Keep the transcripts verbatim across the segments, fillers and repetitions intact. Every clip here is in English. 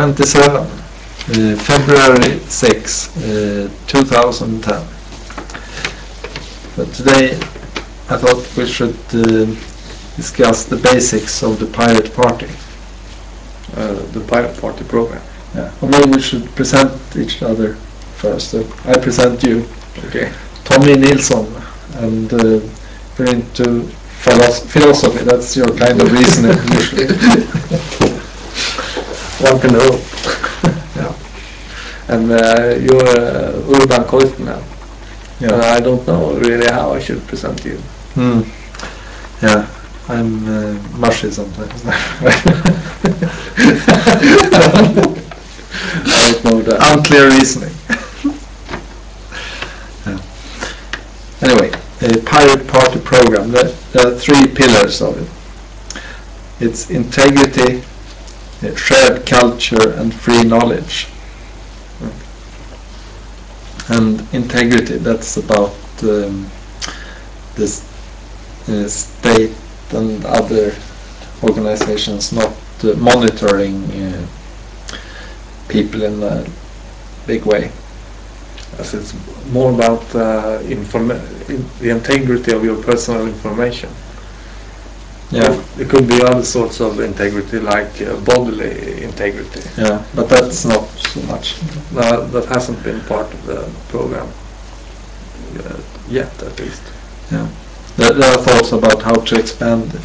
twenty-seven, uh, February sixth, uh, two thousand ten. But today I thought we should uh, discuss the basics of the Pirate Party. Uh, the Pirate Party program. Yeah. Or maybe we should present each other first. So I present you. Okay. Tommy Nilsson, and uh, you're into philos- philosophy. That's your kind of reasoning usually. One can hope. Yeah. And uh, you're uh, Urban Koistinen. Yeah. Uh, I don't know really how I should present you. Mm. Yeah. I'm uh, mushy sometimes. I don't know that. Unclear reasoning. Yeah. Anyway, a Pirate Party program. There, there are three pillars of it. It's integrity, uh, shared culture, and free knowledge. And integrity, that's about um, this uh, state and other organizations not uh, monitoring uh, people in a big way. As it's more about uh, informa- in the integrity of your personal information. Yeah. It, it could be other sorts of integrity, like uh, bodily integrity. Yeah, but that's not so much. No, that hasn't been part of the program uh, yet, at least. Yeah. There, there are thoughts about how to expand it.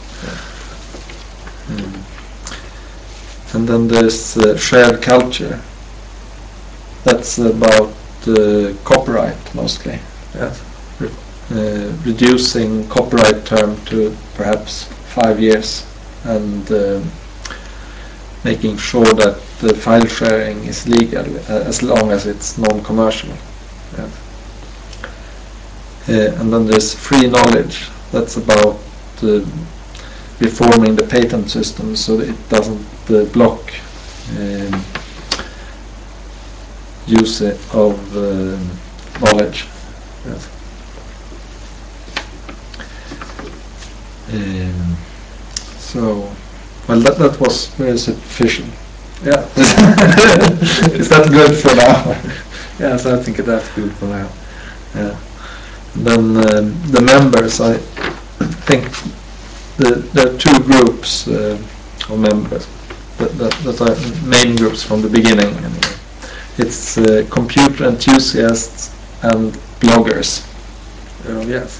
Mm. And then there's uh, shared culture. That's about uh, copyright mostly. Yes. Re- uh, reducing copyright term to perhaps five years and uh, making sure that the file sharing is legal uh, as long as it's non-commercial. Yes. Uh, and then there's free knowledge. That's about uh, reforming the patent system so that it doesn't uh, block um, use of uh, knowledge. Yes. Um, so, well, that, that was very superficial. Yeah. Is that good for now? Yes, I think that's good for now. Yeah. Then um, the members, I think the, there are two groups uh, of members that, that, that are main groups from the beginning. Anyway. It's uh, computer enthusiasts and bloggers. Uh, yes.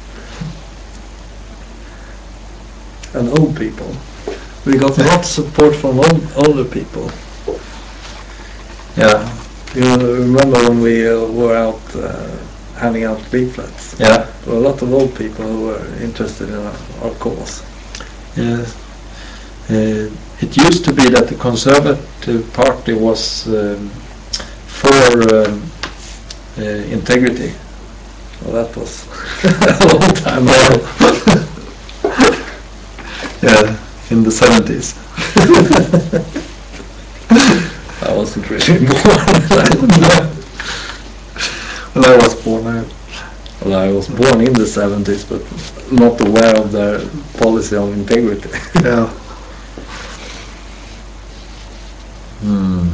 And old people. We got a lot of support from old, older people. Yeah. You remember when we uh, were out uh, handing out leaflets? Yeah. There were a lot of old people who were interested in our, our cause. Yes. Uh, it used to be that the Conservative Party was um, for um, uh, integrity. Well, that was a long time ago. Yeah, in the seventies. I wasn't really born. Well, I was born now. Well, I was born in the seventies, but not aware of their policy on integrity. Yeah. Hmm.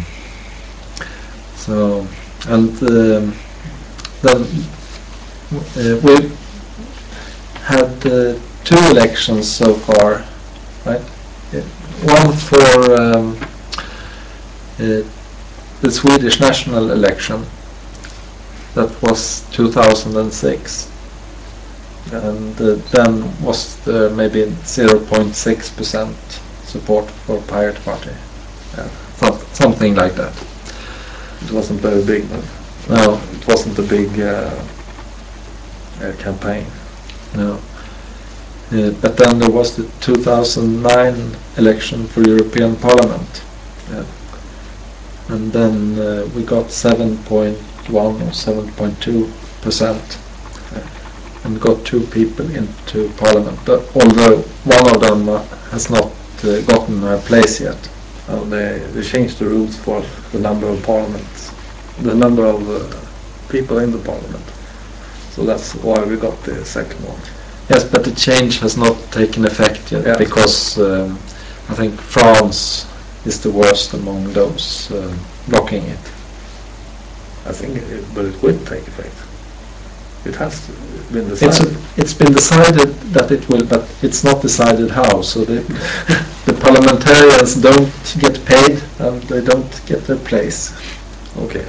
So, and um, then uh, we've had uh, two elections so far, right? Uh, One for um, uh, the Swedish national election. That was two thousand six. Yeah. And uh, then was there maybe zero point six percent support for Pirate Party. Yeah. Some, something like that. It wasn't very big, no. No. It wasn't a big uh, uh, campaign. No. Uh, but then there was the two thousand nine election for European Parliament. Yeah. And then uh, we got seven point one or seven point two percent. Yeah. And got two people into Parliament. But although one of them uh, has not uh, gotten a place yet. Oh, they, they changed the rules for the number of parliaments, the number of uh, people in the parliament. So that's why we got the second one. Yes, but the change has not taken effect yet, Yeah. because um, I think France is the worst among those uh, blocking it. I think, it, but it will take effect. It has been It's, decided. a, it's been decided that it will, but it's not decided how. So the, the parliamentarians don't get paid and they don't get their place. Okay.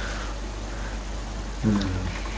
Mm.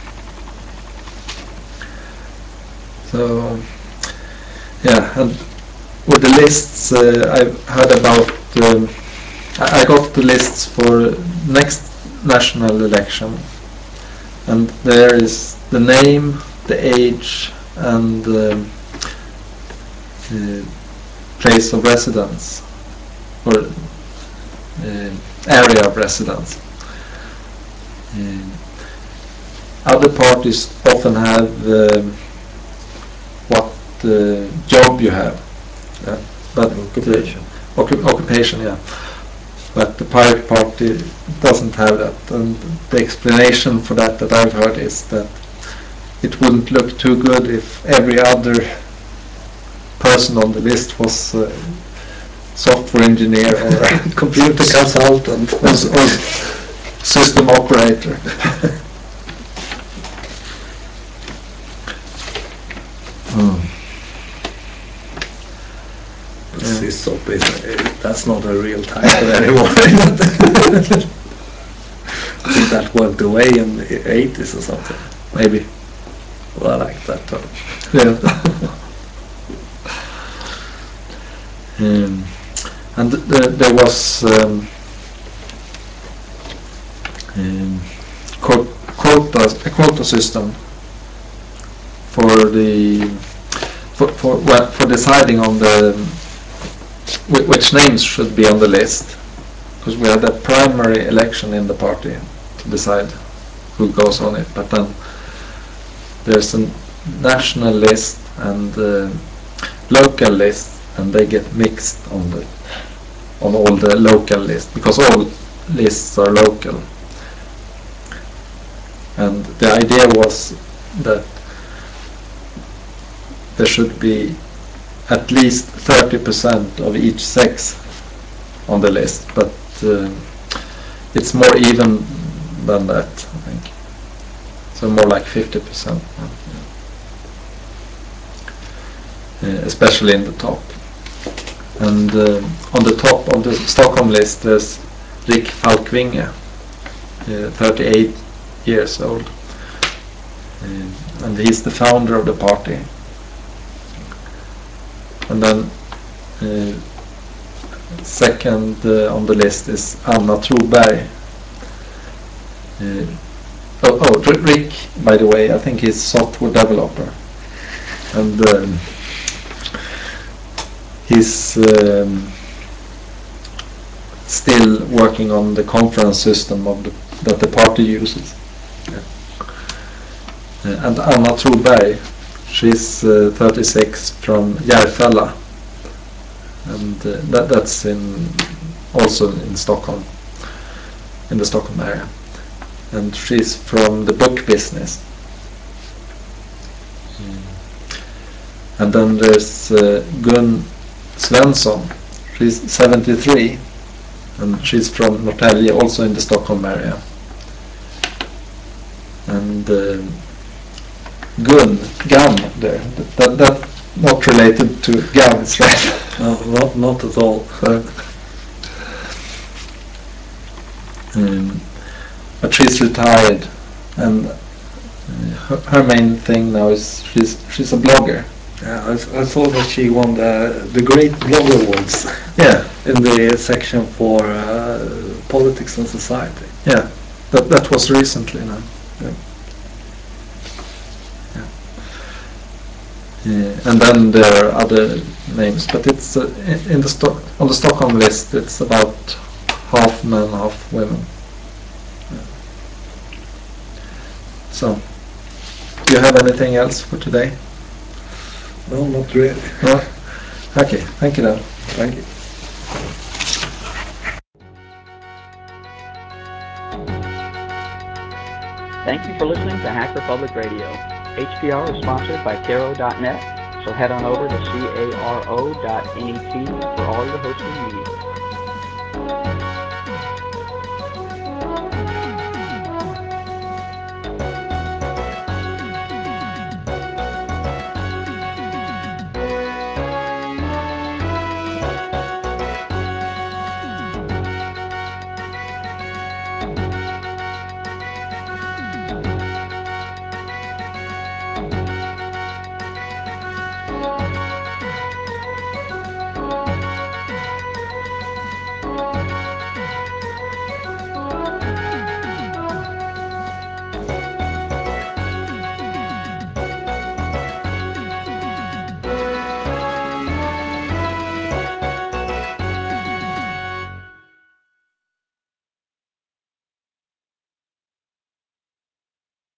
So, yeah, and with the lists, uh, I've heard about, um, I I got the lists for next national election, and there is the name, the age, and um, uh, place of residence, or uh, area of residence. Um, other parties often have um, what uh, job you have, Yeah. but Occupation. Uh, occup- occupation, yeah. But the Pirate Party doesn't have that, and the explanation for that that I've heard is that it wouldn't look too good if every other person on the list was uh, software engineer or Computer consultant. or, or system operator. mm. Yeah. Sysop is, uh, that's not a real title anymore. I think that went away in the eighties or something. Maybe. Well, I like that term. Yeah. um, and th- there was um, um, quo- quota, a quota system for the for for, well, for deciding on the wh- which names should be on the list, because we had a primary election in the party to decide who goes on it, but then there's a national list and uh, local list, and they get mixed on the on all the local lists, because all lists are local. And the idea was that there should be at least thirty percent of each sex on the list, but uh, it's more even than that, I think. So more like fifty percent, uh, especially in the top. And uh, on the top of the Stockholm list, there's Rick Falkvinge, uh, thirty-eight years old, uh, and he's the founder of the party. And then uh, second uh, on the list is Anna Troberg. Uh, oh, oh, Rick, by the way, I think he's software developer, and um, he's um, still working on the conference system of the, that the party uses. Yeah. Uh, and Anna Troberg, she's uh, thirty-six from Järfälla, and uh, that, that's in also in Stockholm, in the Stockholm area. And she's from the book business. Mm. And then there's uh, Gun Svensson. She's seventy-three, and she's from Norrtälje, also in the Stockholm area. And uh, Gun, Gun there, that, that not related to guns, right? No, not, not at all. um, but she's retired, and uh, her, her main thing now is she's she's a blogger. Yeah, I, I saw that she won the, the Great Blogger Awards. Yeah. In the section for uh, politics and society. Yeah, that that was recently now. Yeah. Yeah. Yeah. And then there are other names, but it's uh, in the Sto- on the Stockholm list. It's about half men, half women. Yeah. So, do you have anything else for today? No, not really. No? Okay, thank you then. Thank you. Thank you for listening to Hacker Public Radio. H P R is sponsored by Caro dot net, so head on over to caro dot net for all your hosting needs.